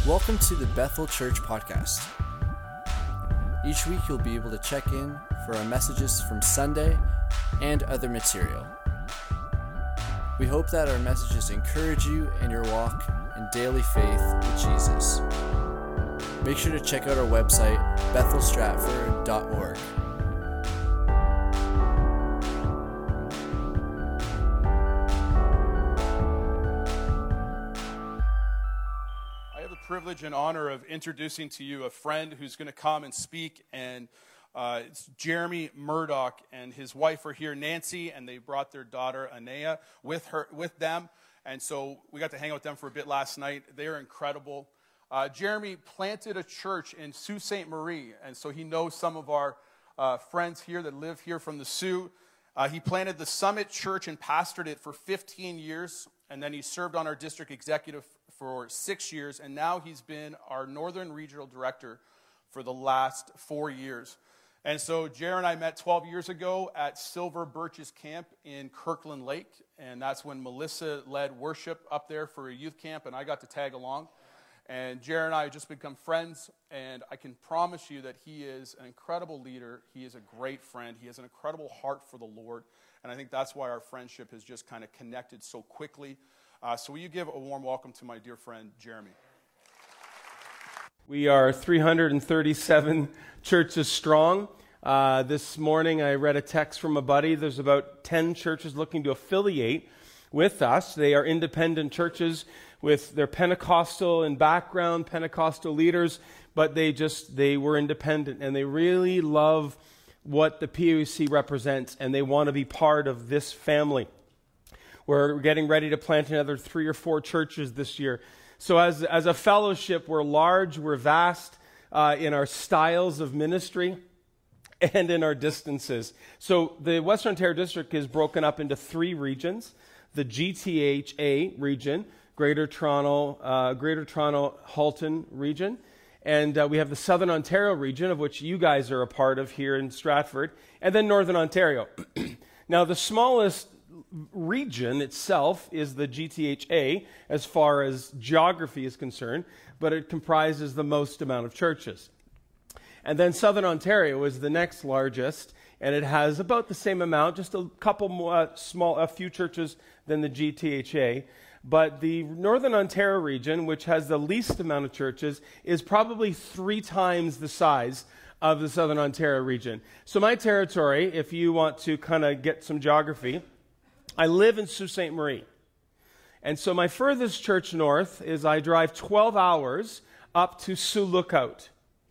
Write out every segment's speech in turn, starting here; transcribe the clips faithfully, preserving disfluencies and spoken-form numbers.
Welcome to the Bethel Church Podcast. Each week you'll be able to check in for our messages from Sunday and other material. We hope that our messages encourage you in your walk in daily faith with Jesus. Make sure to check out our website, bethel stratford dot org. Privilege and honor of introducing to you a friend who's going to come and speak, and uh, it's Jeremy Murdoch and his wife are here, Nancy, and they brought their daughter Anea with her with them, and so we got to hang out with them for a bit last night. They are incredible. Uh, Jeremy planted a church in Sault Ste. Marie, and so he knows some of our uh, friends here that live here from the Sioux. Uh, he planted the Summit Church and pastored it for fifteen years, and then he served on our district executive for six years, and now he's been our Northern Regional Director for the last four years. And so Jer and I met twelve years ago at Silver Birches Camp in Kirkland Lake, and that's when Melissa led worship up there for a youth camp, and I got to tag along. And Jer and I have just become friends, and I can promise you that he is an incredible leader. He is a great friend. He has an incredible heart for the Lord, and I think that's why our friendship has just kind of connected so quickly. Uh, so will you give a warm welcome to my dear friend, Jeremy. We are three hundred thirty-seven churches strong. Uh, this morning I read a text from a buddy. There's about ten churches looking to affiliate with us. They are independent churches with their Pentecostal in background, Pentecostal leaders, but they just, they were independent, and they really love what the P O C represents, and they want to be part of this family. We're getting ready to plant another three or four churches this year. So as, as a fellowship, we're large, we're vast uh, in our styles of ministry and in our distances. So the Western Ontario District is broken up into three regions. The G T H A region, Greater Toronto, uh, Greater Toronto Halton region. And uh, we have the Southern Ontario region, of which you guys are a part of here in Stratford. And then Northern Ontario. Now the smallest region itself is the G T H A as far as geography is concerned, but it comprises the most amount of churches. And then Southern Ontario is the next largest, and it has about the same amount, just a couple more uh, small, a few churches than the G T H A. But the Northern Ontario region, which has the least amount of churches, is probably three times the size of the Southern Ontario region. So my territory, if you want to kind of get some geography, I live in Sault Ste. Marie. And so my furthest church north is I drive twelve hours up to Sioux Lookout.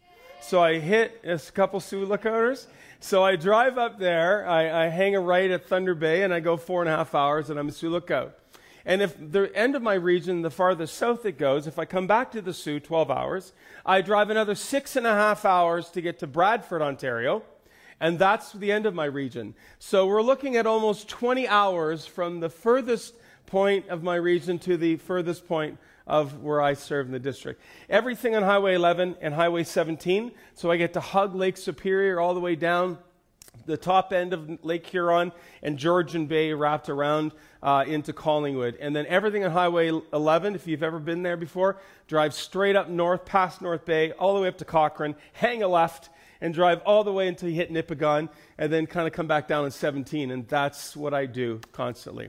So I hit a couple Sioux Lookouters. So I drive up there, I, I hang a right at Thunder Bay, and I go four and a half hours, and I'm in Sioux Lookout. And if the end of my region, the farthest south it goes, if I come back to the Sioux, twelve hours, I drive another six and a half hours to get to Bradford, Ontario. And that's the end of my region. So we're looking at almost twenty hours from the furthest point of my region to the furthest point of where I serve in the district. Everything on Highway eleven and Highway seventeen. So I get to hug Lake Superior all the way down the top end of Lake Huron and Georgian Bay wrapped around uh, into Collingwood. And then everything on Highway eleven, if you've ever been there before, drive straight up north, past North Bay, all the way up to Cochrane, hang a left, and drive all the way until you hit Nipigon, and then kind of come back down in seventeen, and that's what I do constantly.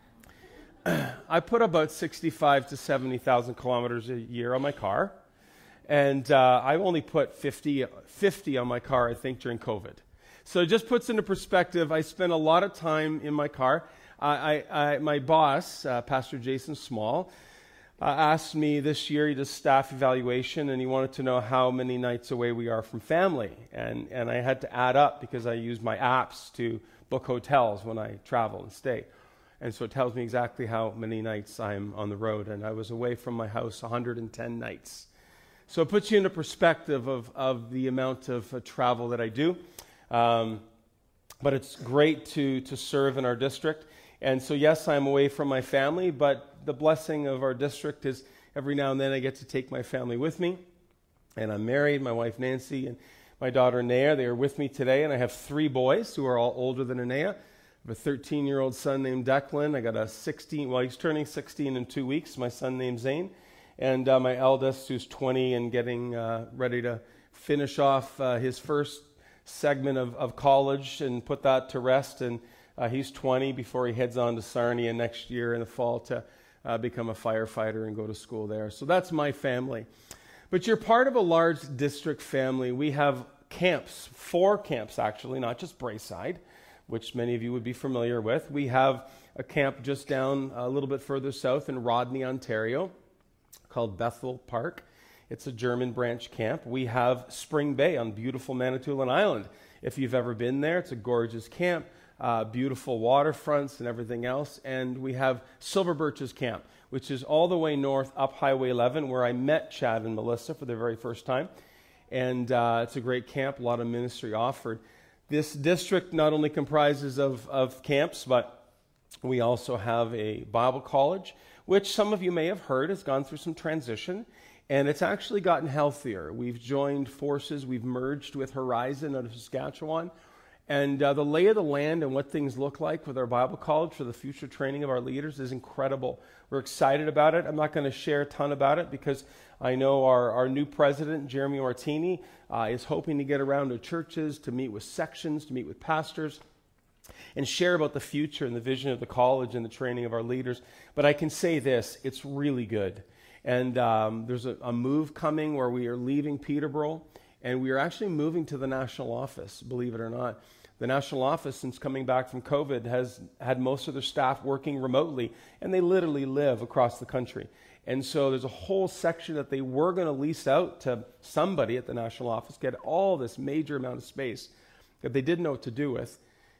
I put about sixty-five to seventy thousand kilometers a year on my car, and uh, I only put fifty, fifty on my car, I think, during COVID. So it just puts into perspective, I spend a lot of time in my car. I, I, I, my boss, uh, Pastor Jason Small, Uh, asked me this year, he does staff evaluation, and he wanted to know how many nights away we are from family. And, and I had to add up because I use my apps to book hotels when I travel and stay. And so it tells me exactly how many nights I'm on the road. And I was away from my house one hundred ten nights. So it puts you into perspective of, of the amount of uh, travel that I do. Um, but it's great to, to serve in our district. And so, yes, I'm away from my family, but the blessing of our district is every now and then I get to take my family with me. And I'm married, my wife Nancy, and my daughter Anea. They are with me today, and I have three boys who are all older than Anea. I have a thirteen-year-old son named Declan. I got a sixteen, well, he's turning sixteen in two weeks, my son named Zane. And uh, my eldest, who's twenty and getting uh, ready to finish off uh, his first segment of, of college and put that to rest. And uh, he's twenty before he heads on to Sarnia next year in the fall to uh, become a firefighter and go to school there. So that's my family. But you're part of a large district family. We have camps, four camps actually, not just Braeside, which many of you would be familiar with. We have a camp just down a little bit further south in Rodney, Ontario, called Bethel Park. It's a German branch camp. We have Spring Bay on beautiful Manitoulin Island. If you've ever been there, it's a gorgeous camp, uh, beautiful waterfronts and everything else. And we have Silver Birches Camp, which is all the way north up Highway eleven, where I met Chad and Melissa for the very first time. And uh, it's a great camp, a lot of ministry offered. This district not only comprises of, of camps, but we also have a Bible college, which some of you may have heard has gone through some transition, and it's actually gotten healthier. We've joined forces, we've merged with Horizon out of Saskatchewan, and uh, the lay of the land and what things look like with our Bible college for the future training of our leaders is incredible. We're excited about it. I'm not going to share a ton about it because I know our, our new president, Jeremy Martini, uh, is hoping to get around to churches, to meet with sections, to meet with pastors, and share about the future and the vision of the college and the training of our leaders. But I can say this, it's really good. And um, there's a, a move coming where we are leaving Peterborough, and we are actually moving to the national office, believe it or not. The national office, since coming back from COVID, has had most of their staff working remotely, and they literally live across the country. And so there's a whole section that they were going to lease out to somebody at the national office, get all this major amount of space that they didn't know what to do with.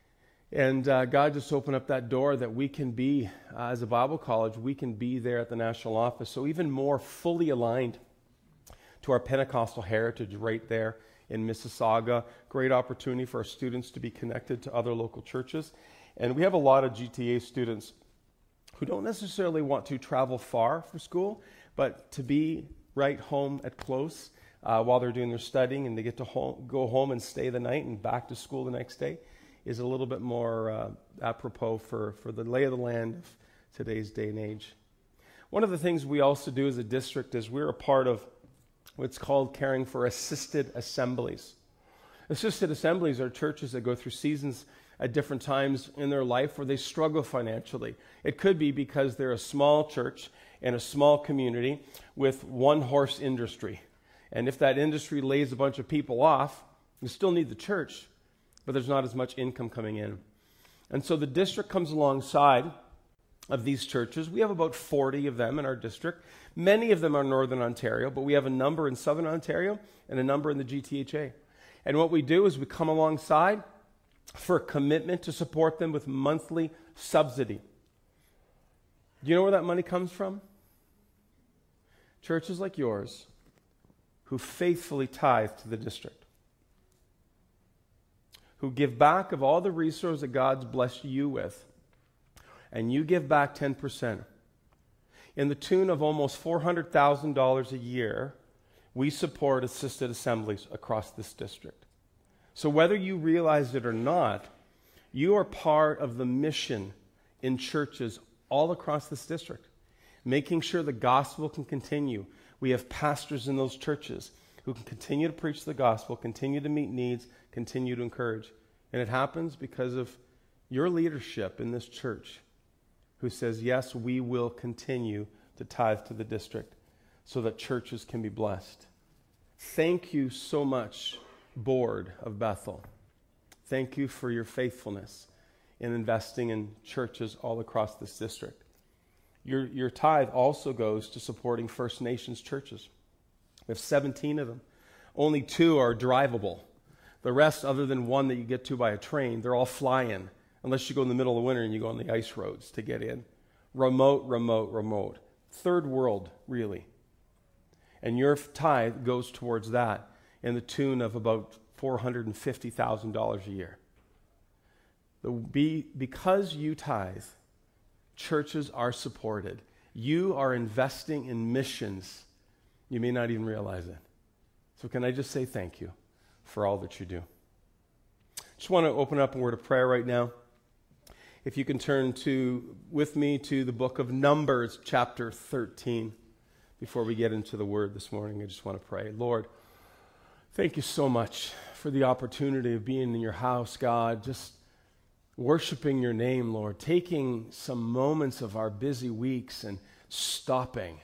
And uh, God just opened up that door that we can be, uh, as a Bible college, we can be there at the national office. So even more fully aligned to our Pentecostal heritage right there in Mississauga. Great opportunity for our students to be connected to other local churches. And we have a lot of G T A students who don't necessarily want to travel far for school, but to be right home at close uh, while they're doing their studying, and they get to home, go home and stay the night and back to school the next day, is a little bit more uh, apropos for, for the lay of the land of today's day and age. One of the things we also do as a district is we're a part of what's called caring for assisted assemblies. Assisted assemblies are churches that go through seasons at different times in their life where they struggle financially. It could be because they're a small church in a small community with one horse industry. And if that industry lays a bunch of people off, you still need the church, but there's not as much income coming in. And so the district comes alongside of these churches. We have about forty of them in our district. Many of them are Northern Ontario, but we have a number in Southern Ontario and a number in the G T H A. And what we do is we come alongside for a commitment to support them with monthly subsidy. Do you know where that money comes from? Churches like yours who faithfully tithe to the district, who give back of all the resources that God's blessed you with, and you give back ten percent. In the tune of almost four hundred thousand dollars a year, we support assisted assemblies across this district. So whether you realize it or not, you are part of the mission in churches all across this district, making sure the gospel can continue. We have pastors in those churches who can continue to preach the gospel, continue to meet needs, continue to encourage. And it happens because of your leadership in this church who says, yes, we will continue to tithe to the district so that churches can be blessed. Thank you so much, Board of Bethel. Thank you for your faithfulness in investing in churches all across this district. Your, your tithe also goes to supporting First Nations churches. We have seventeen of them. Only two are drivable. The rest, other than one that you get to by a train, they're all fly-in, unless you go in the middle of winter and you go on the ice roads to get in. Remote, remote, remote. Third world, really. And your tithe goes towards that in the tune of about four hundred fifty thousand dollars a year. The, be, because you tithe, churches are supported. You are investing in missions. You may not even realize it. So can I just say thank you for all that you do. Just want to open up a word of prayer right now. If you can turn to with me to the book of Numbers, chapter thirteen. before we get into the word this morning, I just want to pray. Lord, thank you so much for the opportunity of being in your house, God, just worshiping your name, Lord, taking some moments of our busy weeks and stopping,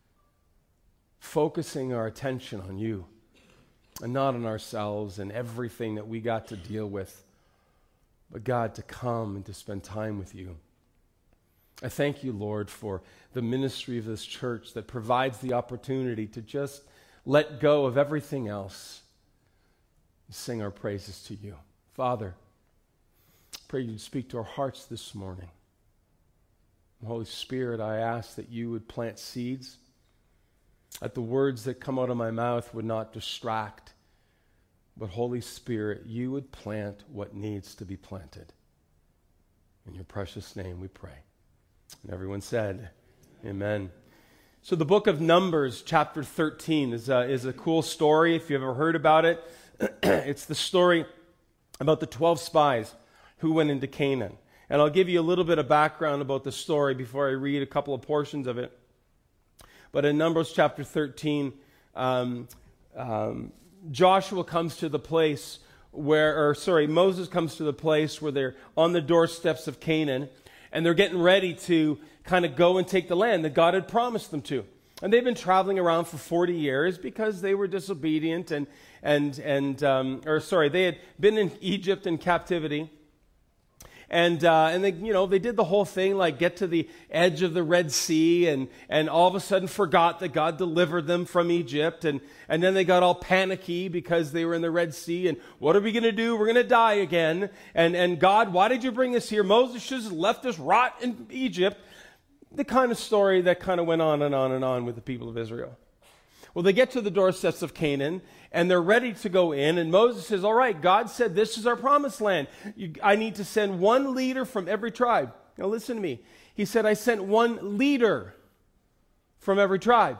focusing our attention on you and not on ourselves and everything that we got to deal with, but God, to come and to spend time with you. I thank you, Lord, for the ministry of this church that provides the opportunity to just let go of everything else and sing our praises to you. Father, I pray you'd speak to our hearts this morning. Holy Spirit, I ask that you would plant seeds, that the words that come out of my mouth would not distract, but Holy Spirit, you would plant what needs to be planted. In your precious name we pray. And everyone said, amen. So the book of Numbers, chapter thirteen, is a, is a cool story. If you've ever heard about it, it's the story about the twelve spies who went into Canaan. And I'll give you a little bit of background about the story before I read a couple of portions of it. But in Numbers chapter thirteen, um, um, Joshua comes to the place where, or sorry, Moses comes to the place where they're on the doorsteps of Canaan, and they're getting ready to kind of go and take the land that God had promised them to. And they've been traveling around for forty years because they were disobedient and, and, and um, or sorry, they had been in Egypt in captivity. And uh, and they, you know, they did the whole thing, like get to the edge of the Red Sea, and and all of a sudden forgot that God delivered them from Egypt, and and then they got all panicky because they were in the Red Sea, and what are we going to do? We're going to die again. And and God, why did you bring us here? Moses should have left us rot in Egypt. The kind of story that kind of went on and on and on with the people of Israel. Well, they get to the doorsteps of Canaan, and they're ready to go in, and Moses says, all right, God said this is our promised land. You, I need to send one leader from every tribe. Now listen to me. He said, I sent one leader from every tribe.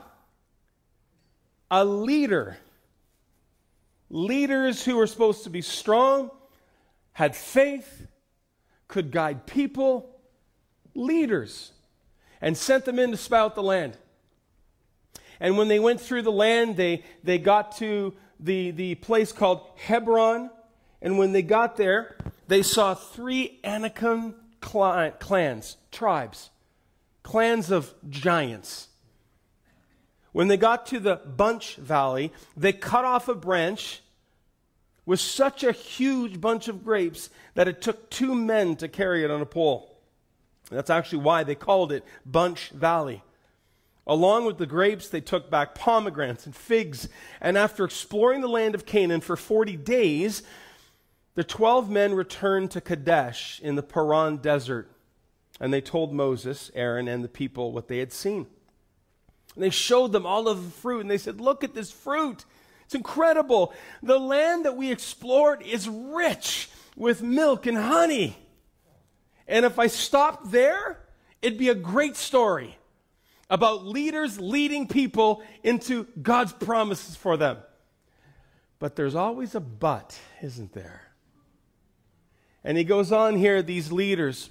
A leader. Leaders who were supposed to be strong, had faith, could guide people. Leaders. And sent them in to spy out the land. And when they went through the land, they, they got to the, the place called Hebron. And when they got there, they saw three Anakim clans, tribes, clans of giants. When they got to the Bunch Valley, they cut off a branch with such a huge bunch of grapes that it took two men to carry it on a pole. That's actually why they called it Bunch Valley. Along with the grapes, they took back pomegranates and figs. And after exploring the land of Canaan for forty days, the twelve men returned to Kadesh in the Paran desert. And they told Moses, Aaron, and the people what they had seen. And they showed them all of the fruit. And they said, look at this fruit. It's incredible. The land that we explored is rich with milk and honey. And if I stopped there, it'd be a great story about leaders leading people into God's promises for them. But there's always a but, isn't there? And he goes on here, these leaders,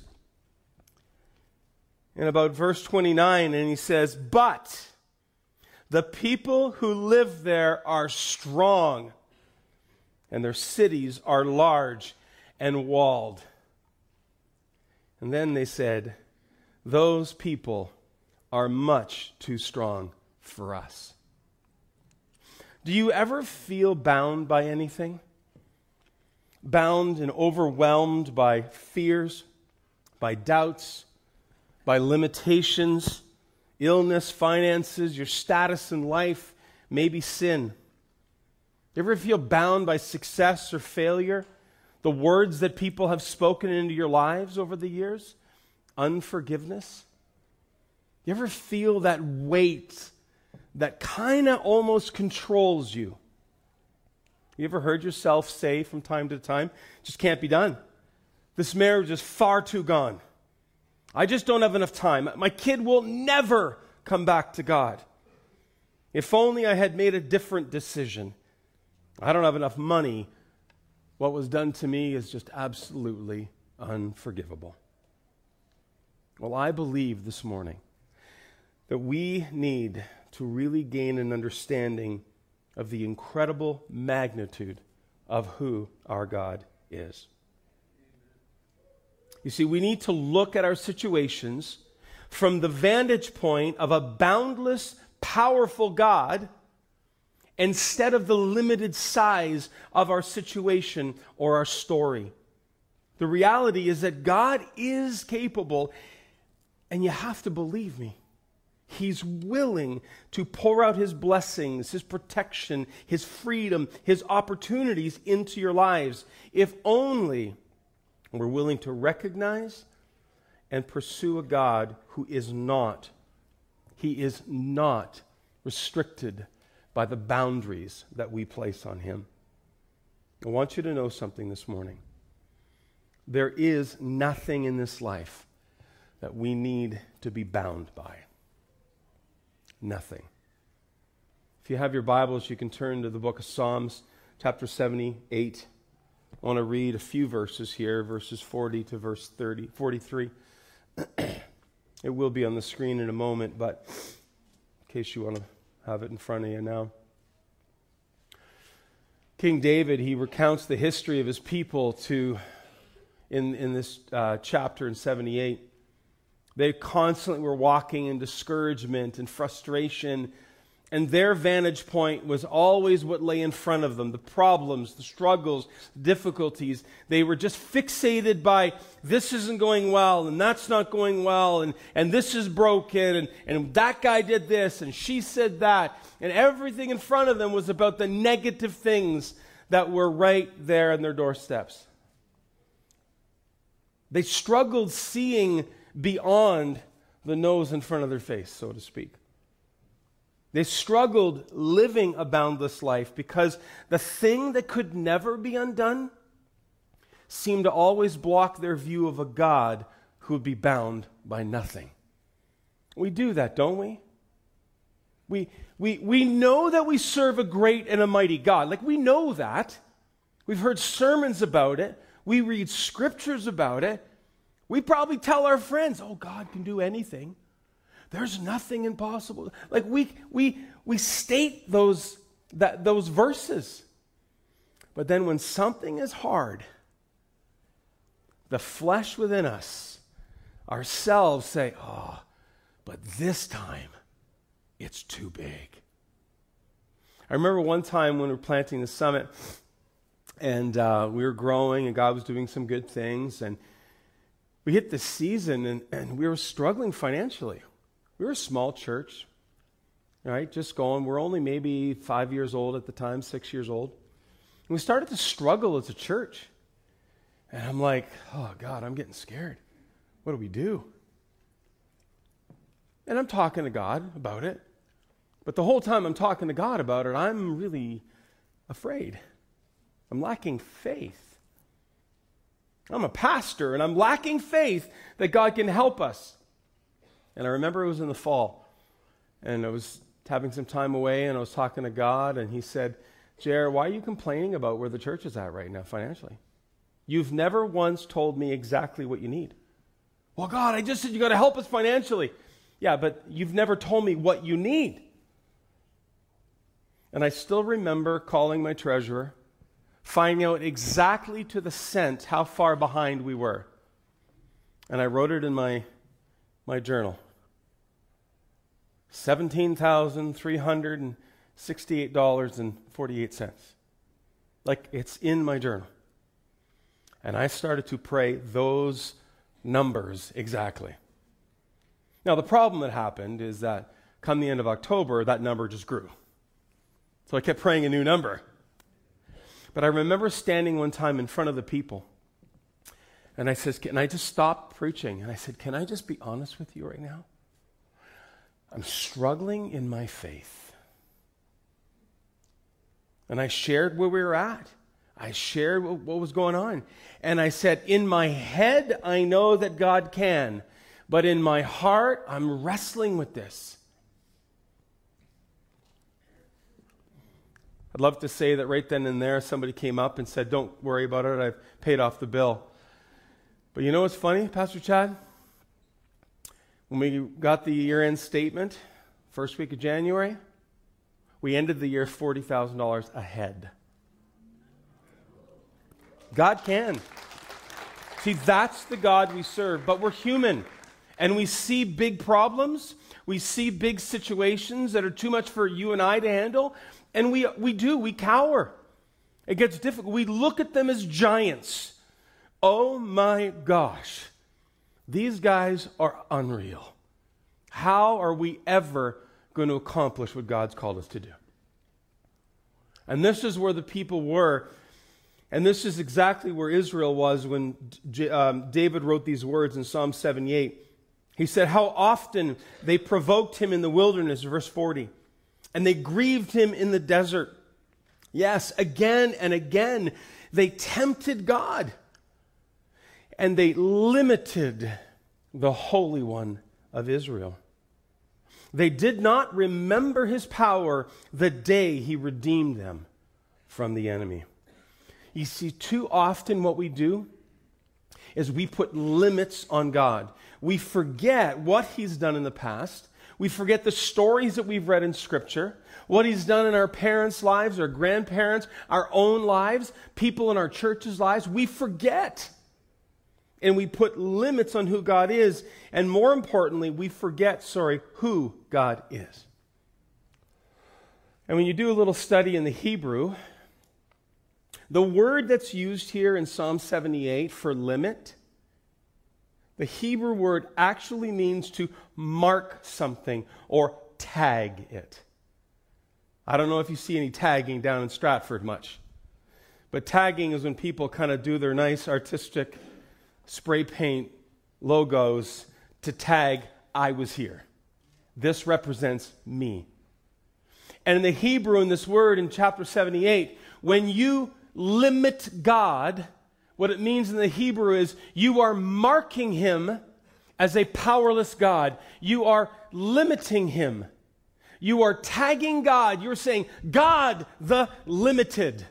in about verse twenty-nine, and he says, but the people who live there are strong, and their cities are large and walled. And then they said, those people are much too strong for us. Do you ever feel bound by anything? Bound and overwhelmed by fears, by doubts, by limitations, illness, finances, your status in life, maybe sin? You ever feel bound by success or failure? The words that people have spoken into your lives over the years? Unforgiveness? You ever feel that weight that kind of almost controls you? You ever heard yourself say from time to time, just can't be done. This marriage is far too gone. I just don't have enough time. My kid will never come back to God. If only I had made a different decision. I don't have enough money. What was done to me is just absolutely unforgivable. Well, I believe this morning that we need to really gain an understanding of the incredible magnitude of who our God is. You see, we need to look at our situations from the vantage point of a boundless, powerful God instead of the limited size of our situation or our story. The reality is that God is capable, and you have to believe me. He's willing to pour out His blessings, His protection, His freedom, His opportunities into your lives, if only we're willing to recognize and pursue a God who is not, He is not restricted by the boundaries that we place on Him. I want you to know something this morning. There is nothing in this life that we need to be bound by. Nothing. If you have your Bibles, you can turn to the book of Psalms, chapter seventy-eight. I want to read a few verses here, verses forty to verse thirty, forty-three. It will be on the screen in a moment, but in case you want to have it in front of you now. King David, he recounts the history of his people to in, in this uh, chapter in seventy-eight. They constantly were walking in discouragement and frustration, and their vantage point was always what lay in front of them, the problems, the struggles, difficulties. They were just fixated by, this isn't going well, and that's not going well, and, and this is broken, and, and that guy did this, and she said that. And everything in front of them was about the negative things that were right there on their doorsteps. They struggled seeing beyond the nose in front of their face, so to speak. They struggled living a boundless life because the thing that could never be undone seemed to always block their view of a God who would be bound by nothing. We do that, don't we? We, we, we know that we serve a great and a mighty God. Like, we know that. We've heard sermons about it. We read scriptures about it. We probably tell our friends, oh, God can do anything. There's nothing impossible. Like we we we state those that those verses. But then when something is hard, the flesh within us, ourselves say, oh, but this time it's too big. I remember one time when we were planting the summit, and uh, we were growing, and God was doing some good things, and we hit this season, and, and we were struggling financially. We were a small church, right? Just going. We're only maybe five years old at the time, six years old. And we started to struggle as a church. And I'm like, oh, God, I'm getting scared. What do we do? And I'm talking to God about it. But the whole time I'm talking to God about it, I'm really afraid. I'm lacking faith. I'm a pastor, and I'm lacking faith that God can help us. And I remember it was in the fall, and I was having some time away, and I was talking to God, and He said, Jer, why are you complaining about where the church is at right now financially? You've never once told me exactly what you need. Well, God, I just said you got to help us financially. Yeah, but you've never told me what you need. And I still remember calling my treasurer, finding out exactly to the cent how far behind we were. And I wrote it in my my journal. seventeen thousand three hundred sixty-eight dollars and forty-eight cents. Like, it's in my journal. And I started to pray those numbers exactly. Now, the problem that happened is that come the end of October, that number just grew. So I kept praying a new number. But I remember standing one time in front of the people, and I said, and I just stopped preaching, and I said, can I just be honest with you right now? I'm struggling in my faith. And I shared where we were at. I shared what, what was going on. And I said, in my head, I know that God can, but in my heart, I'm wrestling with this. I'd love to say that right then and there, somebody came up and said, don't worry about it, I've paid off the bill. But you know what's funny, Pastor Chad? When we got the year-end statement, first week of January, we ended the year forty thousand dollars ahead. God can. See, that's the God we serve, but we're human, and we see big problems, we see big situations that are too much for you and I to handle, and we we do, we cower. It gets difficult. We look at them as giants. Oh my gosh, these guys are unreal. How are we ever going to accomplish what God's called us to do? And this is where the people were. And this is exactly where Israel was when J- um, David wrote these words in Psalm seventy-eight. He said, how often they provoked him in the wilderness, verse forty, and they grieved him in the desert. Yes, again and again, they tempted God, and they limited the Holy One of Israel. They did not remember his power the day he redeemed them from the enemy. You see, too often what we do is we put limits on God. We forget what he's done in the past. We forget the stories that we've read in Scripture, what he's done in our parents' lives, our grandparents, our own lives, people in our church's lives. We forget. And we put limits on who God is. And more importantly, we forget, sorry, who God is. And when you do a little study in the Hebrew, the word that's used here in Psalm seventy-eight for limit, the Hebrew word actually means to mark something or tag it. I don't know if you see any tagging down in Stratford much, but tagging is when people kind of do their nice artistic spray paint logos to tag, I was here. This represents me. And in the Hebrew, in this word in chapter seventy-eight, when you limit God, what it means in the Hebrew is you are marking him as a powerless God. You are limiting him. You are tagging God. You're saying, God the limited.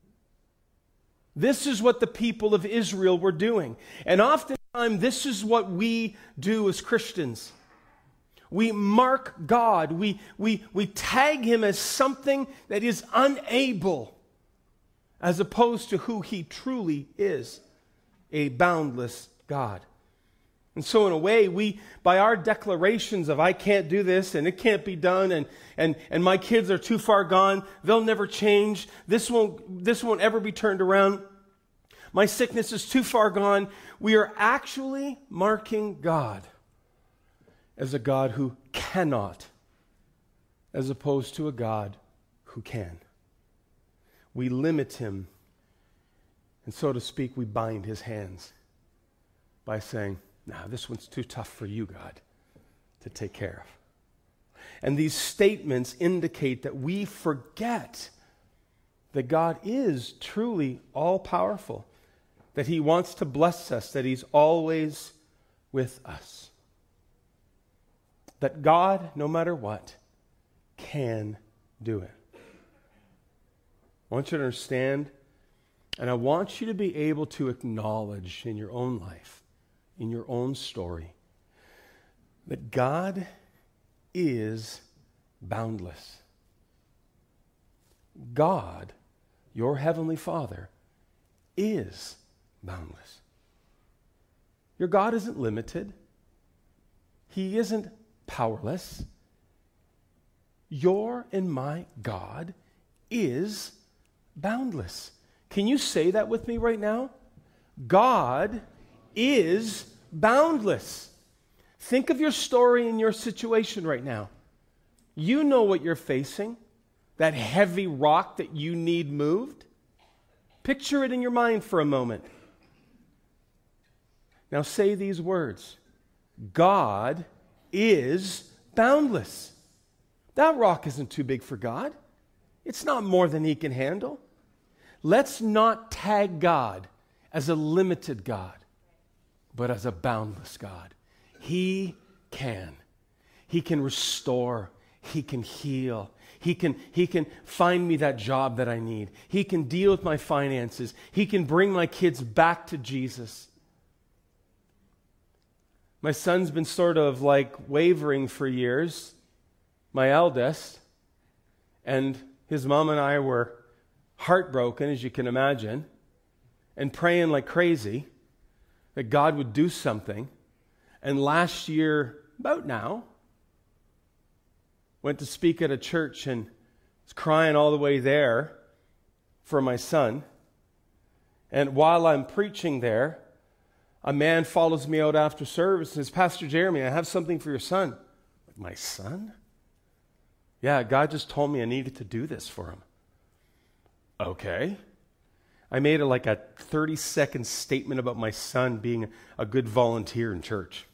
This is what the people of Israel were doing. And oftentimes, this is what we do as Christians. We mark God. We, we, we tag him as something that is unable, as opposed to who he truly is, a boundless God. And so in a way, we, by our declarations of I can't do this and it can't be done and, and, and my kids are too far gone, they'll never change, this won't, this won't ever be turned around, my sickness is too far gone, we are actually marking God as a God who cannot, as opposed to a God who can. We limit him, and so to speak, we bind his hands by saying, nah, this one's too tough for you, God, to take care of. And these statements indicate that we forget that God is truly all-powerful, that he wants to bless us, that he's always with us. That God, no matter what, can do it. I want you to understand, and I want you to be able to acknowledge in your own life, in your own story, that God is boundless. God, your heavenly Father, is boundless. Your God isn't limited. He isn't powerless. Your and my God is boundless. Can you say that with me right now? God is boundless. Think of your story and your situation right now. You know what you're facing, that heavy rock that you need moved. Picture it in your mind for a moment. Now say these words. God is boundless. That rock isn't too big for God. It's not more than he can handle. Let's not tag God as a limited God, but as a boundless God. He can. He can restore. He can heal. He can, he can find me that job that I need. He can deal with my finances. He can bring my kids back to Jesus. My son's been sort of like wavering for years, my eldest, and his mom and I were heartbroken, as you can imagine, and praying like crazy that God would do something. And last year, about now, went to speak at a church and was crying all the way there for my son. And while I'm preaching there, a man follows me out after service and says, Pastor Jeremy, I have something for your son. My son? Yeah, God just told me I needed to do this for him. Okay. I made a, like a thirty-second statement about my son being a good volunteer in church.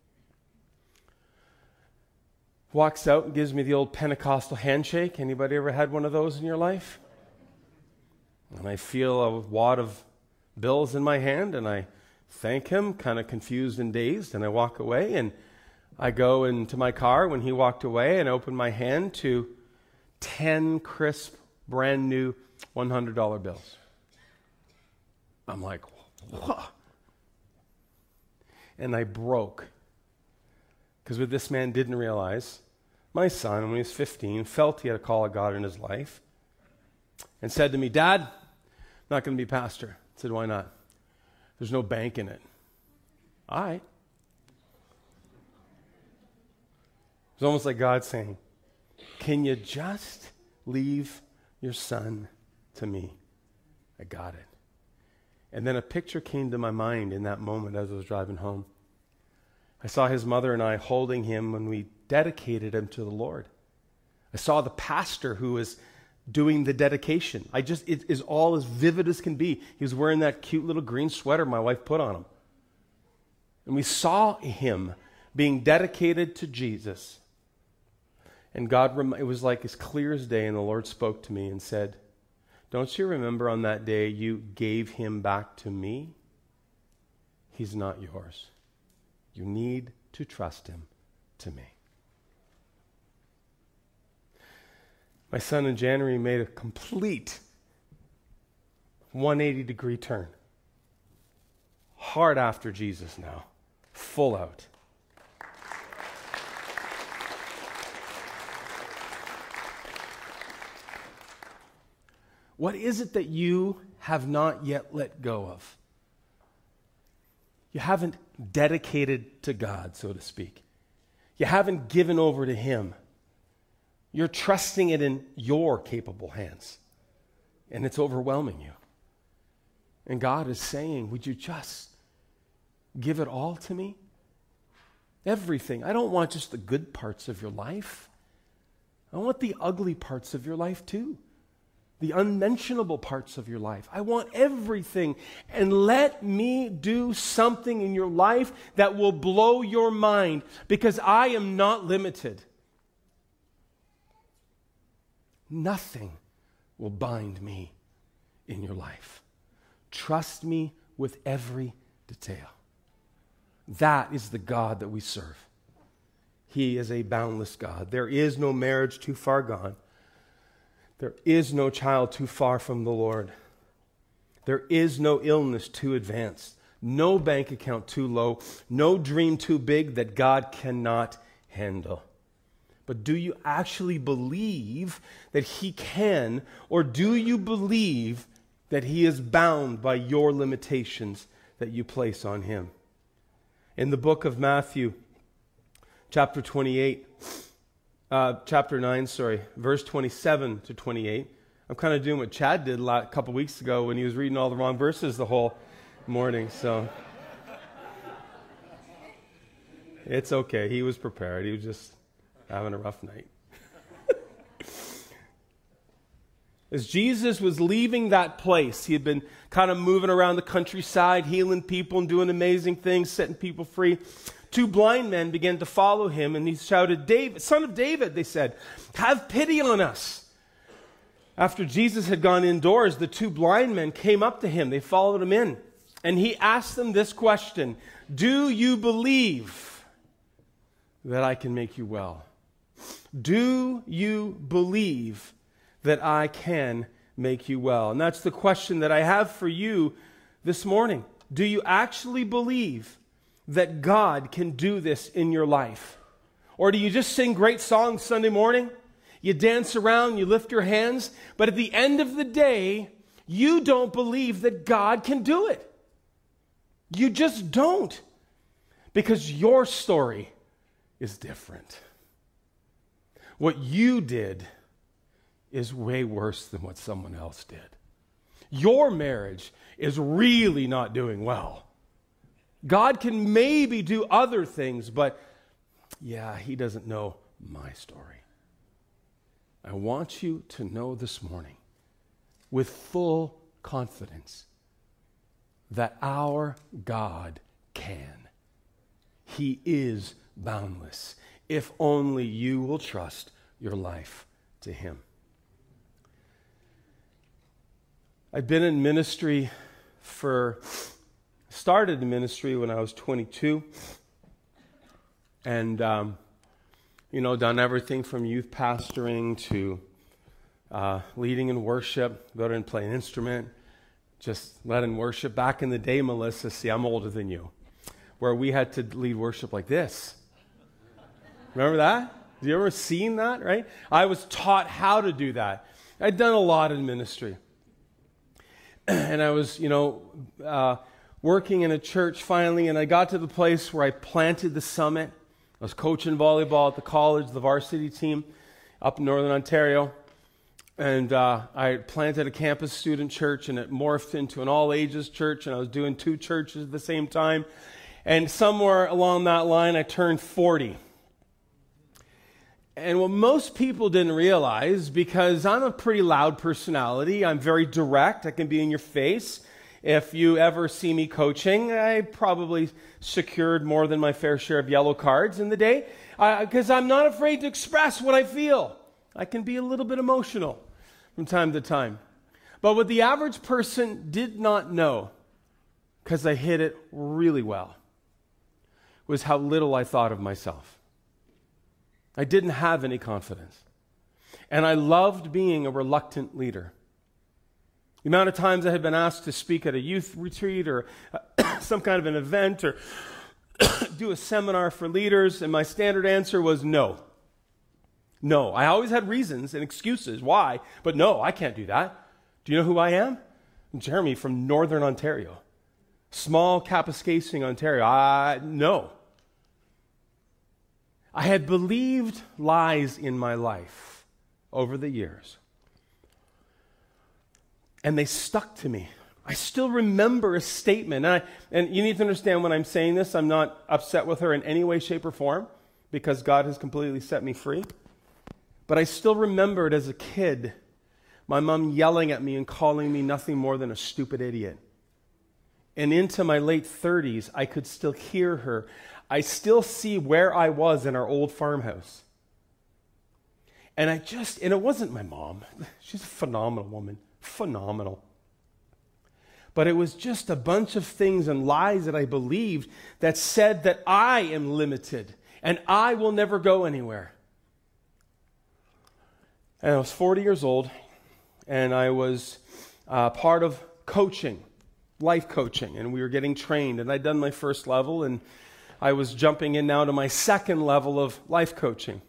Walks out and gives me the old Pentecostal handshake. Anybody ever had one of those in your life? And I feel a wad of bills in my hand, and I thank him, kind of confused and dazed, and I walk away, and I go into my car when he walked away and open my hand to ten crisp, brand new one hundred dollar bills. I'm like, whoa. And I broke. Because what this man didn't realize, my son, when he was fifteen, felt he had a call of God in his life and said to me, Dad, I'm not going to be pastor. I said, why not? There's no bank in it. All right. It's almost like God saying, can you just leave your son to me? I got it. And then a picture came to my mind in that moment as I was driving home. I saw his mother and I holding him when we dedicated him to the Lord. I saw the pastor who was doing the dedication. I just, it is all as vivid as can be. He was wearing that cute little green sweater my wife put on him. And we saw him being dedicated to Jesus. And God, it was like as clear as day, and the Lord spoke to me and said, don't you remember on that day you gave him back to me? He's not yours. You need to trust him to me. My son in January made a complete one hundred eighty degree turn. Hard after Jesus now. Full out. What is it that you have not yet let go of? You haven't dedicated to God, so to speak. You haven't given over to him. You're trusting it in your capable hands. And it's overwhelming you. And God is saying, would you just give it all to me? Everything. I don't want just the good parts of your life. I want the ugly parts of your life too. The unmentionable parts of your life. I want everything. And let me do something in your life that will blow your mind, because I am not limited. Nothing will bind me in your life. Trust me with every detail. That is the God that we serve. He is a boundless God. There is no marriage too far gone. There is no child too far from the Lord. There is no illness too advanced, no bank account too low, no dream too big that God cannot handle. But do you actually believe that he can, or do you believe that he is bound by your limitations that you place on him? In the book of Matthew, chapter twenty-eight, Uh, chapter nine, sorry, verse twenty-seven to twenty-eight. I'm kind of doing what Chad did a couple weeks ago when he was reading all the wrong verses the whole morning, so it's okay. He was prepared. He was just having a rough night. As Jesus was leaving that place, he had been kind of moving around the countryside, healing people and doing amazing things, setting people free. Two blind men began to follow him, and he shouted, David, Son of David, they said, have pity on us. After Jesus had gone indoors, the two blind men came up to him. They followed him in, and he asked them this question, do you believe that I can make you well? Do you believe that I can make you well? And that's the question that I have for you this morning. Do you actually believe that God can do this in your life? Or do you just sing great songs Sunday morning? You dance around, you lift your hands, but at the end of the day, you don't believe that God can do it. You just don't. Because your story is different. What you did is way worse than what someone else did. Your marriage is really not doing well. God can maybe do other things, but yeah, he doesn't know my story. I want you to know this morning with full confidence that our God can. He is boundless, if only you will trust your life to him. I've been in ministry for, started in ministry when I was twenty-two, and, um, you know, done everything from youth pastoring to uh, leading in worship, go and play an instrument, just led in worship. Back in the day, Melissa, see, I'm older than you, where we had to lead worship like this. Remember that? Have you ever seen that, right? I was taught how to do that. I'd done a lot in ministry. And I was, you know, uh, working in a church finally, and I got to the place where I planted the summit. I was coaching volleyball at the college, the varsity team up in Northern Ontario. And uh, I planted a campus student church, and it morphed into an all-ages church, and I was doing two churches at the same time. And somewhere along that line, I turned forty. And what most people didn't realize, because I'm a pretty loud personality, I'm very direct, I can be in your face. If you ever see me coaching, I probably secured more than my fair share of yellow cards in the day, because uh, I'm not afraid to express what I feel. I can be a little bit emotional from time to time. But what the average person did not know, because I hid it really well, was how little I thought of myself. I didn't have any confidence. And I loved being a reluctant leader. The amount of times I had been asked to speak at a youth retreat or some kind of an event or do a seminar for leaders, and my standard answer was no. No. I always had reasons and excuses why, but no, I can't do that. Do you know who I am? I'm Jeremy from Northern Ontario. Small Kapuskasing, Ontario. I, no. I had believed lies in my life over the years, and they stuck to me. I still remember a statement, and, I, and you need to understand when I'm saying this, I'm not upset with her in any way, shape, or form, because God has completely set me free. But I still remembered as a kid, my mom yelling at me and calling me nothing more than a stupid idiot. And into my late thirties, I could still hear her. I still see where I was in our old farmhouse. And I just, and it wasn't my mom. She's a phenomenal woman. Phenomenal. But it was just a bunch of things and lies that I believed that said that I am limited and I will never go anywhere. And I was forty years old, and I was uh, part of coaching, life coaching, and we were getting trained. And I'd done my first level, and I was jumping in now to my second level of life coaching.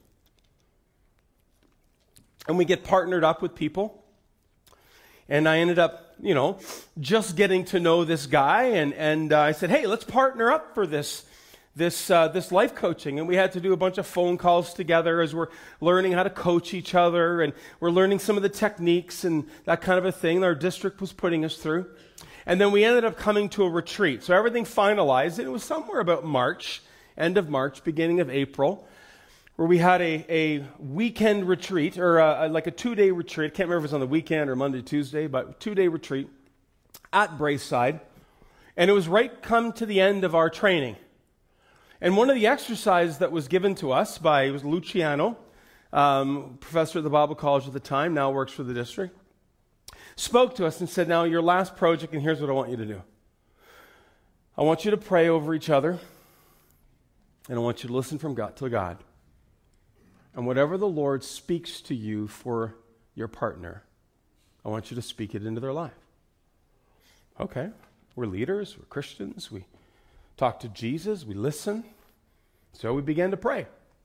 And we get partnered up with people. And I ended up, you know, just getting to know this guy. And, and uh, I said, hey, let's partner up for this, this, uh, this life coaching. And we had to do a bunch of phone calls together as we're learning how to coach each other. And we're learning some of the techniques and that kind of a thing our district was putting us through. And then we ended up coming to a retreat. So everything finalized. And it was somewhere about March, end of March, beginning of April, where we had a, a weekend retreat, or a, like a two-day retreat. I can't remember if it was on the weekend or Monday, Tuesday, but two-day retreat at Braeside. And it was right come to the end of our training. And one of the exercises that was given to us by, it was Luciano, um, professor at the Bible College at the time, now works for the district, spoke to us and said, now your last project, and here's what I want you to do. I want you to pray over each other, and I want you to listen from God to God. And whatever the Lord speaks to you for your partner, I want you to speak it into their life. Okay, we're leaders, we're Christians, we talk to Jesus, we listen. So we began to pray.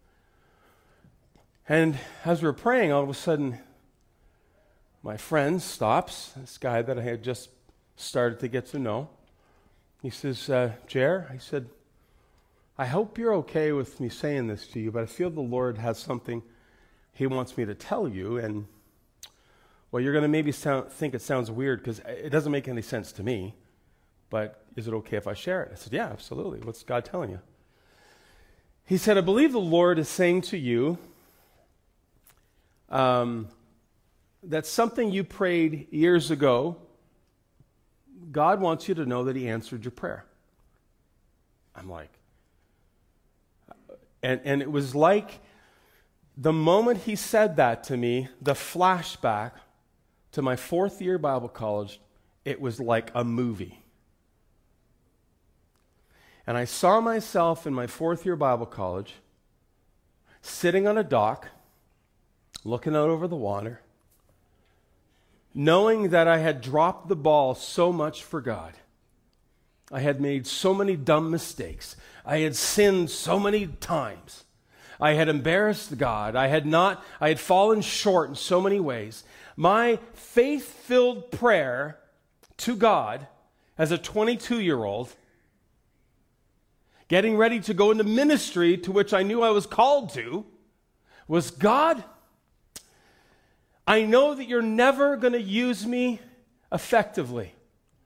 And as we were praying, all of a sudden, my friend stops, this guy that I had just started to get to know. He says, uh, Jer, I said, I hope you're okay with me saying this to you, but I feel the Lord has something he wants me to tell you, and well, you're going to maybe sound, think it sounds weird because it doesn't make any sense to me, but is it okay if I share it? I said, yeah, absolutely. What's God telling you? He said, I believe the Lord is saying to you um, that something you prayed years ago, God wants you to know that he answered your prayer. I'm like, and, and it was like the moment he said that to me, the flashback to my fourth year Bible college, it was like a movie. And I saw myself in my fourth year Bible college sitting on a dock, looking out over the water, knowing that I had dropped the ball so much for God. I had made so many dumb mistakes. I had sinned so many times. I had embarrassed God. I had not, I had fallen short in so many ways. My faith-filled prayer to God as a twenty-two-year-old, getting ready to go into ministry to which I knew I was called to, was, God, I know that you're never going to use me effectively.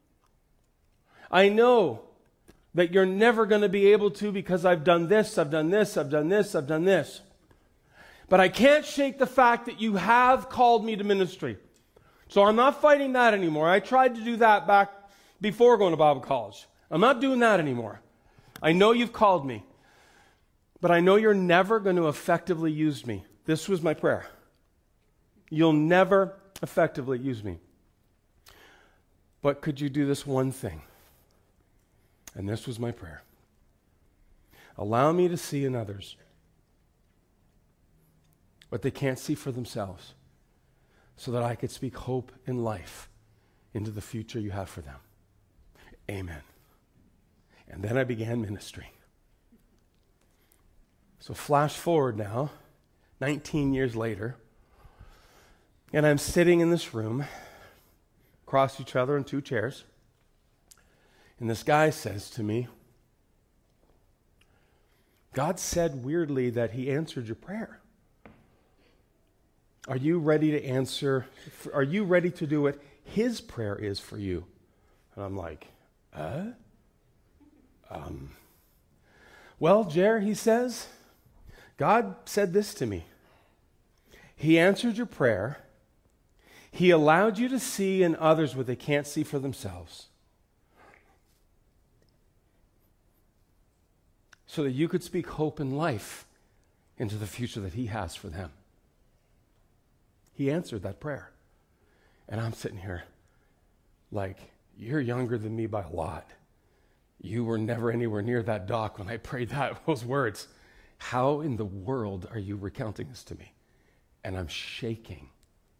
I know that you're never going to be able to because I've done this, I've done this, I've done this, I've done this. But I can't shake the fact that you have called me to ministry. So I'm not fighting that anymore. I tried to do that back before going to Bible college. I'm not doing that anymore. I know you've called me, but I know you're never going to effectively use me. This was my prayer. You'll never effectively use me. But could you do this one thing? And this was my prayer. Allow me to see in others what they can't see for themselves, so that I could speak hope and life into the future you have for them. Amen. And then I began ministry. So flash forward now, nineteen years later, and I'm sitting in this room, across each other in two chairs, and this guy says to me, God said weirdly that he answered your prayer. Are you ready to answer, are you ready to do what his prayer is for you? And I'm like, uh? Um, well, Jer, he says, God said this to me. He answered your prayer. He allowed you to see in others what they can't see for themselves, so that you could speak hope and life into the future that he has for them. He answered that prayer. And I'm sitting here like, you're younger than me by a lot. You were never anywhere near that dock when I prayed that, those words. How in the world are you recounting this to me? And I'm shaking.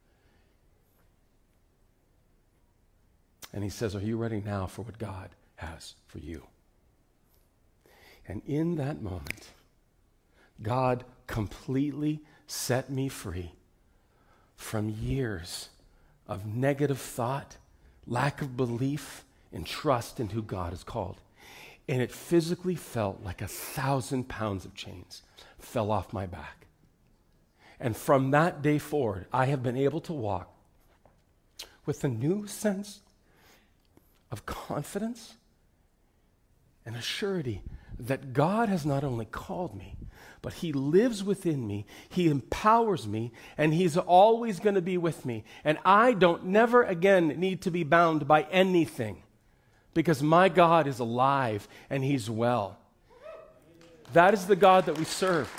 And he says, are you ready now for what God has for you? And in that moment, God completely set me free from years of negative thought, lack of belief, and trust in who God has called. And it physically felt like a thousand pounds of chains fell off my back. And from that day forward, I have been able to walk with a new sense of confidence and a surety that God has not only called me, but he lives within me, he empowers me, and he's always going to be with me. And I don't never again need to be bound by anything, because my God is alive and he's well. That is the God that we serve.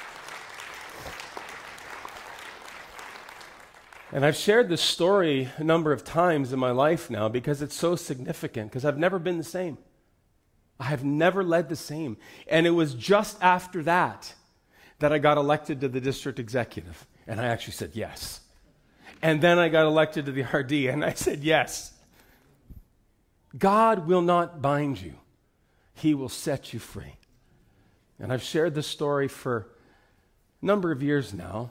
And I've shared this story a number of times in my life now because it's so significant, because I've never been the same. I have never led the same. And it was just after that that I got elected to the district executive. And I actually said yes. And then I got elected to the R D, and I said yes. God will not bind you. He will set you free. And I've shared this story for a number of years now,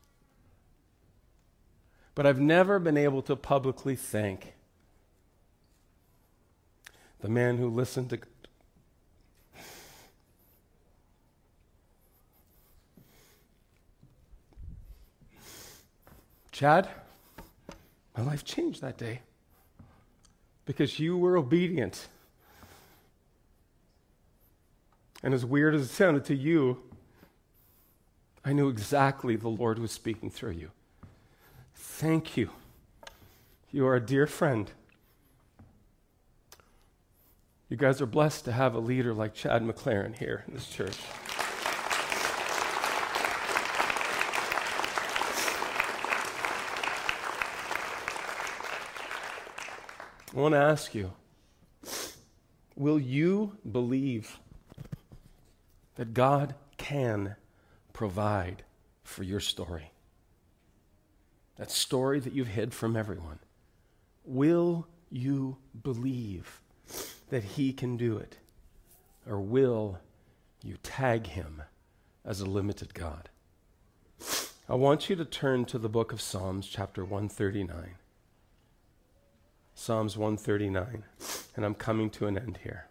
but I've never been able to publicly thank the man who listened to Chad. My life changed that day because you were obedient. And as weird as it sounded to you, I knew exactly the Lord was speaking through you. Thank you. You are a dear friend. You guys are blessed to have a leader like Chad McLaren here in this church. I want to ask you, will you believe that God can provide for your story? That story that you've hid from everyone. Will you believe that He can do it? Or will you tag Him as a limited God? I want you to turn to the book of Psalms, chapter one thirty-nine. Psalms one thirty-nine, and I'm coming to an end here.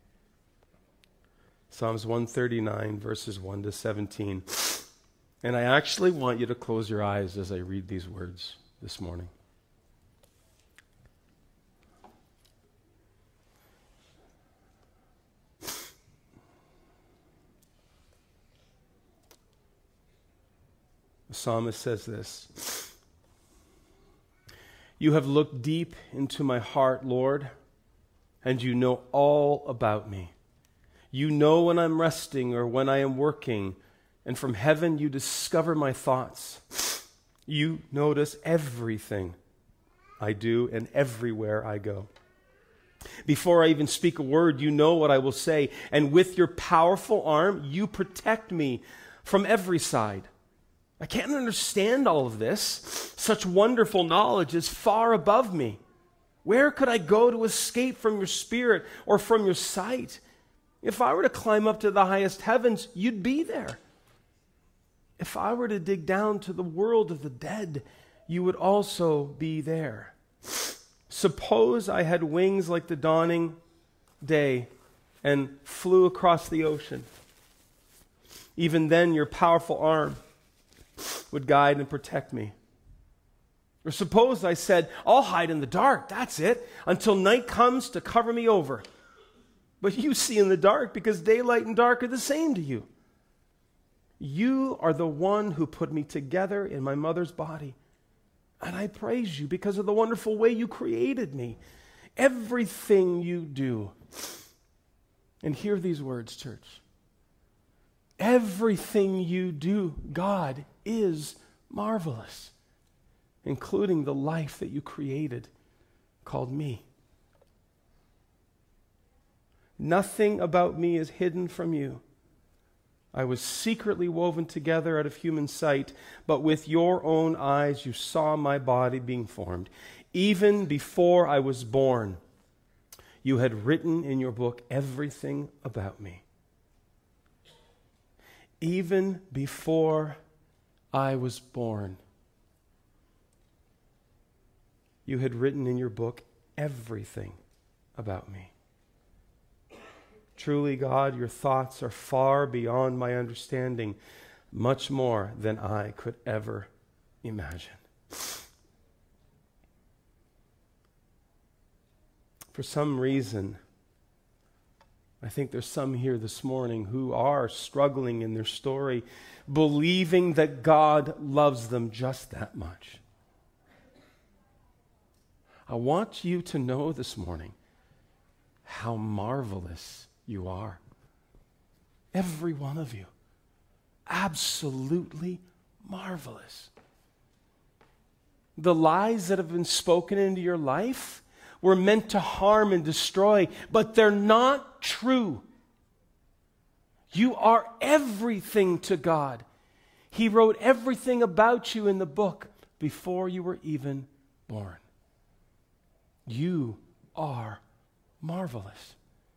Psalms one thirty-nine, verses one to seventeen. And I actually want you to close your eyes as I read these words this morning. The psalmist says this: You have looked deep into my heart, Lord, and you know all about me. You know when I'm resting or when I am working, and from heaven you discover my thoughts. You notice everything I do and everywhere I go. Before I even speak a word, you know what I will say, and with your powerful arm, you protect me from every side. I can't understand all of this. Such wonderful knowledge is far above me. Where could I go to escape from your spirit or from your sight? If I were to climb up to the highest heavens, you'd be there. If I were to dig down to the world of the dead, you would also be there. Suppose I had wings like the dawning day and flew across the ocean. Even then, your powerful arm would guide and protect me. Or suppose I said, I'll hide in the dark, that's it, until night comes to cover me over. But you see in the dark because daylight and dark are the same to you. You are the one who put me together in my mother's body. And I praise you because of the wonderful way you created me. Everything you do. And hear these words, church. Everything you do, God, is marvelous, including the life that you created called me. Nothing about me is hidden from you. I was secretly woven together out of human sight, but with your own eyes you saw my body being formed. Even before I was born, you had written in your book everything about me. Even before I was born, you had written in your book everything about me. Truly, God, your thoughts are far beyond my understanding, much more than I could ever imagine. For some reason, I think there's some here this morning who are struggling in their story, believing that God loves them just that much. I want you to know this morning how marvelous you are. Every one of you. Absolutely marvelous. The lies that have been spoken into your life were meant to harm and destroy, but they're not true. You are everything to God. He wrote everything about you in the book before you were even born. You are marvelous.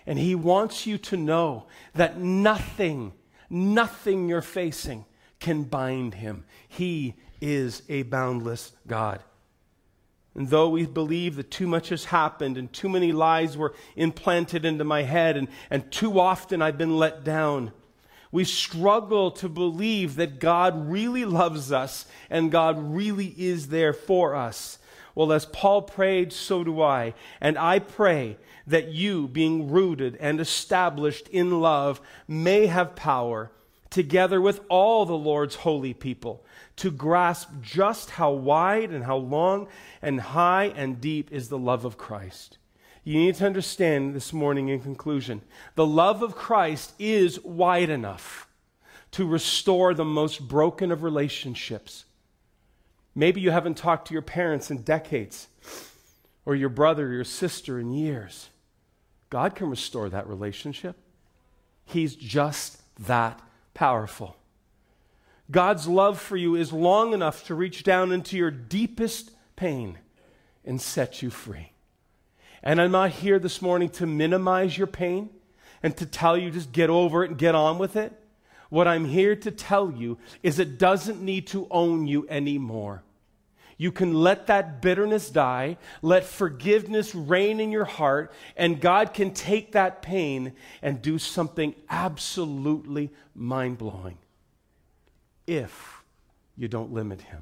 And he wants you to know that nothing, nothing you're facing can bind him. He is a boundless God. And though we believe that too much has happened and too many lies were implanted into my head and, and too often I've been let down, we struggle to believe that God really loves us and God really is there for us. Well, as Paul prayed, so do I. And I pray that you, being rooted and established in love, may have power, together with all the Lord's holy people, to grasp just how wide and how long and high and deep is the love of Christ. You need to understand this morning in conclusion, the love of Christ is wide enough to restore the most broken of relationships. Maybe you haven't talked to your parents in decades, or your brother or your sister in years. God can restore that relationship. He's just that powerful. God's love for you is long enough to reach down into your deepest pain and set you free. And I'm not here this morning to minimize your pain and to tell you just get over it and get on with it. What I'm here to tell you is it doesn't need to own you anymore. You can let that bitterness die, let forgiveness reign in your heart, and God can take that pain and do something absolutely mind-blowing if you don't limit him.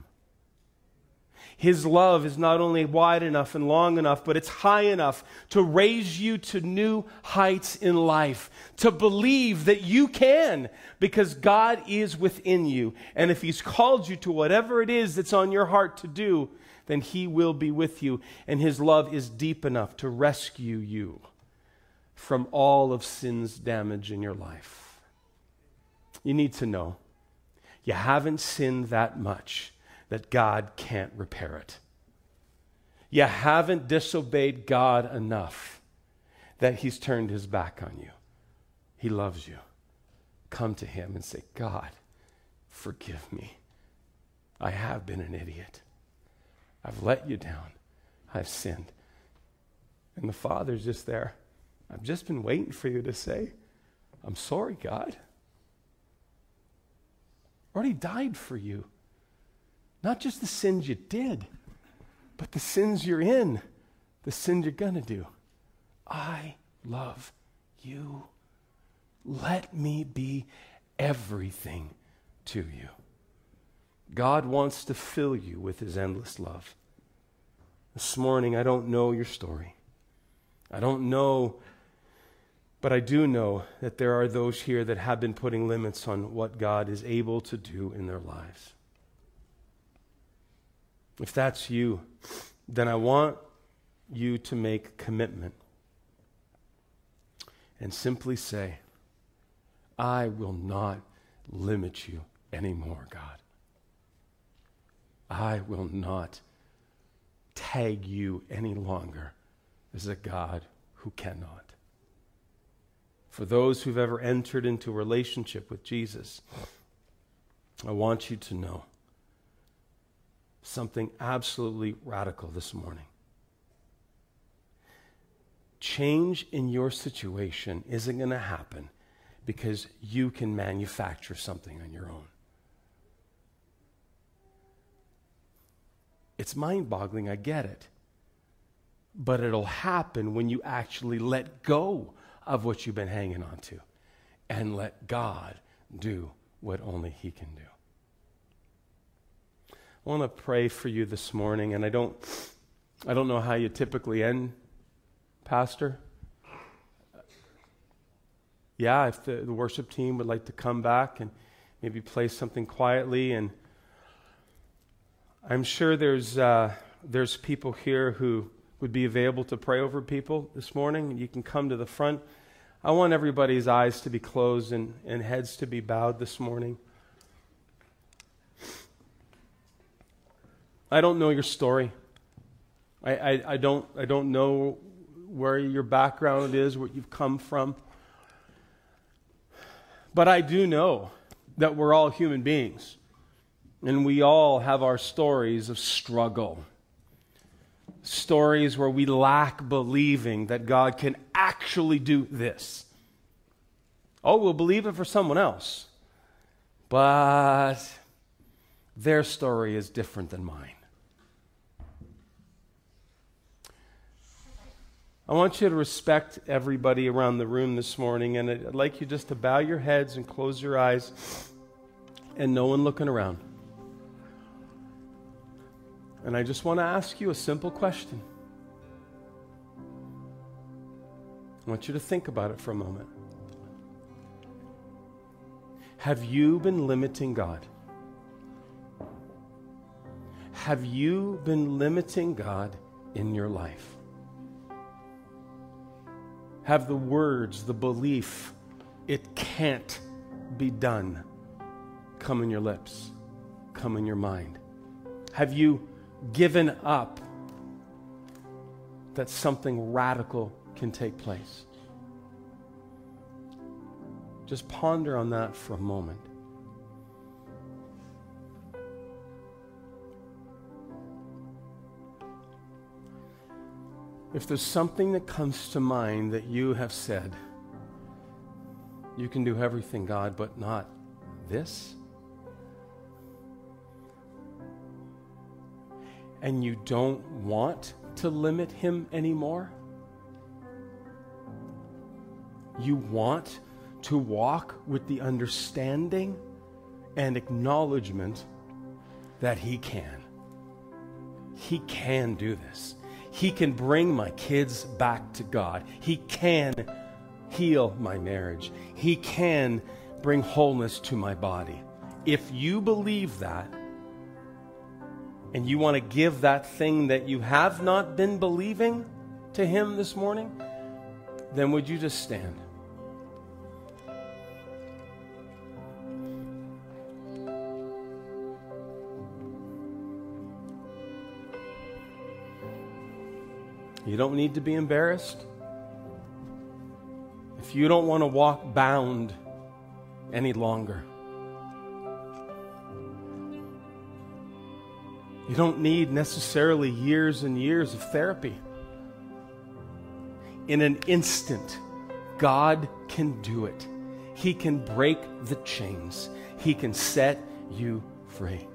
His love is not only wide enough and long enough, but it's high enough to raise you to new heights in life, to believe that you can, because God is within you. And if he's called you to whatever it is that's on your heart to do, then he will be with you. And his love is deep enough to rescue you from all of sin's damage in your life. You need to know, you haven't sinned that much that God can't repair it. You haven't disobeyed God enough that he's turned his back on you. He loves you. Come to him and say, God, forgive me. I have been an idiot. I've let you down. I've sinned. And the Father's just there. I've just been waiting for you to say, I'm sorry, God. I already died for you. Not just the sins you did, but the sins you're in, the sins you're going to do. I love you. Let me be everything to you. God wants to fill you with his endless love. This morning, I don't know your story. I don't know, but I do know that there are those here that have been putting limits on what God is able to do in their lives. If that's you, then I want you to make a commitment and simply say, I will not limit you anymore, God. I will not tag you any longer as a God who cannot. For those who've ever entered into a relationship with Jesus, I want you to know something absolutely radical this morning. Change in your situation isn't going to happen because you can manufacture something on your own. It's mind-boggling, I get it. But it'll happen when you actually let go of what you've been hanging on to and let God do what only he can do. I want to pray for you this morning, and I don't I don't know how you typically end, Pastor. Yeah, if the, the worship team would like to come back and maybe play something quietly, and I'm sure there's uh, there's people here who would be available to pray over people this morning, and you can come to the front. I want everybody's eyes to be closed and, and heads to be bowed this morning. I don't know your story. I, I, I don't I don't know where your background is, where you've come from. But I do know that we're all human beings. And we all have our stories of struggle. Stories where we lack believing that God can actually do this. Oh, we'll believe it for someone else. But their story is different than mine. I want you to respect everybody around the room this morning, and I'd like you just to bow your heads and close your eyes and no one looking around. And I just want to ask you a simple question. I want you to think about it for a moment. Have you been limiting God? Have you been limiting God in your life? Have the words, the belief, it can't be done, come in your lips, come in your mind? Have you given up that something radical can take place? Just ponder on that for a moment. If there's something that comes to mind that you have said, you can do everything, God, but not this, and you don't want to limit him anymore, you want to walk with the understanding and acknowledgement that he can. He can do this. He can bring my kids back to God. He can heal my marriage. He can bring wholeness to my body. If you believe that, and you want to give that thing that you have not been believing to him this morning, then would you just stand? You don't need to be embarrassed. If you don't want to walk bound any longer, you don't need necessarily years and years of therapy. In an instant, God can do it. He can break the chains. He can set you free.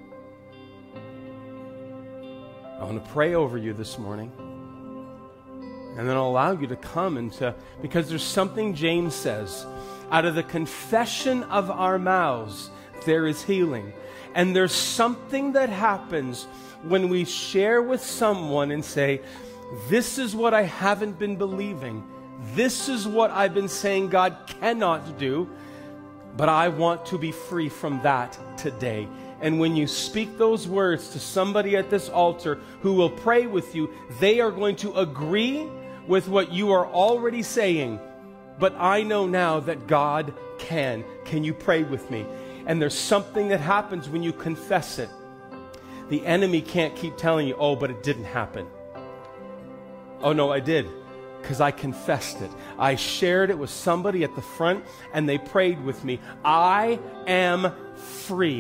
I want to pray over you this morning. And then I'll allow you to come and to, because there's something James says, out of the confession of our mouths, there is healing. And there's something that happens when we share with someone and say, this is what I haven't been believing. This is what I've been saying God cannot do, but I want to be free from that today. And when you speak those words to somebody at this altar who will pray with you, they are going to agree with what you are already saying. But I know now that God can. Can you pray with me? And there's something that happens when you confess it. The enemy can't keep telling you, oh, but it didn't happen. Oh, no, I did. Because I confessed it. I shared it with somebody at the front, and they prayed with me. I am free.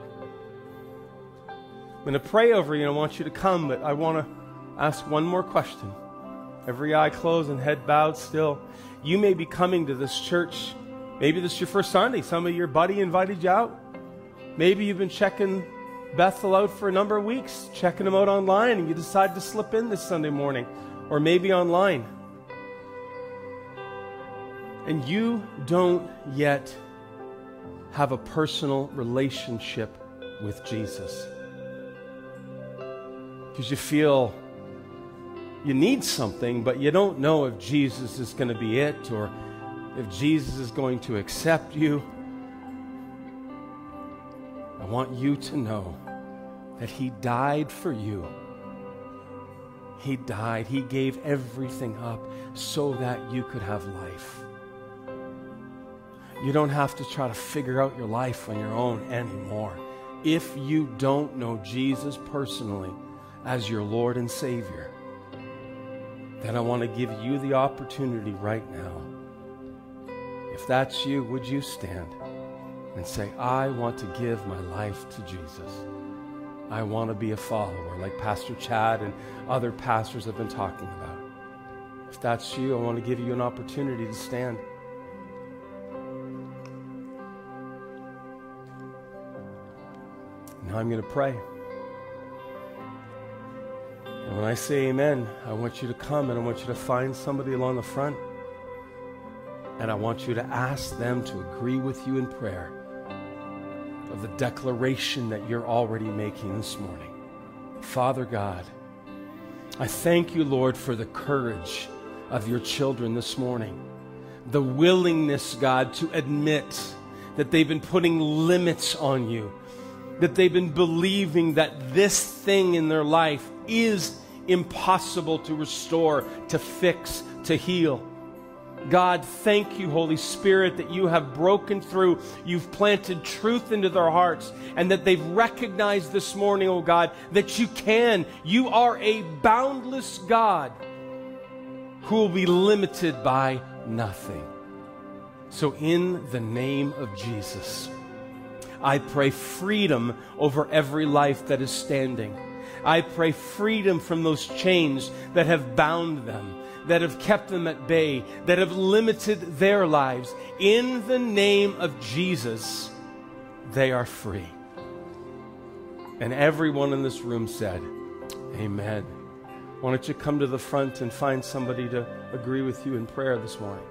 I'm going to pray over you, and I want you to come, but I want to ask one more question. Every eye closed and head bowed still. You may be coming to this church. Maybe this is your first Sunday. Some of your buddy invited you out. Maybe you've been checking Bethel out for a number of weeks, checking them out online, and you decided to slip in this Sunday morning, or maybe online. And you don't yet have a personal relationship with Jesus. Because you feel you need something, but you don't know if Jesus is going to be it or if Jesus is going to accept you. I want you to know that he died for you. He died. He gave everything up so that you could have life. You don't have to try to figure out your life on your own anymore. If you don't know Jesus personally as your Lord and Savior, then I want to give you the opportunity right now. If that's you, would you stand and say, I want to give my life to Jesus. I want to be a follower like Pastor Chad and other pastors have been talking about. If that's you, I want to give you an opportunity to stand. Now I'm going to pray. And when I say amen, I want you to come and I want you to find somebody along the front. And I want you to ask them to agree with you in prayer of the declaration that you're already making this morning. Father God, I thank you, Lord, for the courage of your children this morning. The willingness, God, to admit that they've been putting limits on you, that they've been believing that this thing in their life is impossible to restore, to fix, to heal. God, thank you, Holy Spirit, that you have broken through. You've planted truth into their hearts, and that they've recognized this morning, oh God, that you can. You are a boundless God who will be limited by nothing. So in the name of Jesus, I pray freedom over every life that is standing. I pray freedom from those chains that have bound them, that have kept them at bay, that have limited their lives. In the name of Jesus, they are free. And everyone in this room said, amen. Why don't you come to the front and find somebody to agree with you in prayer this morning?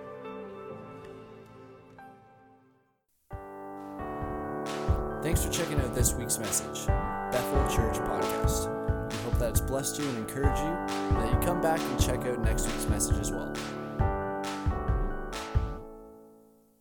Thanks for checking out this week's message, Bethel Church Podcast. We hope that it's blessed you and encouraged you, and that you come back and check out next week's message as well.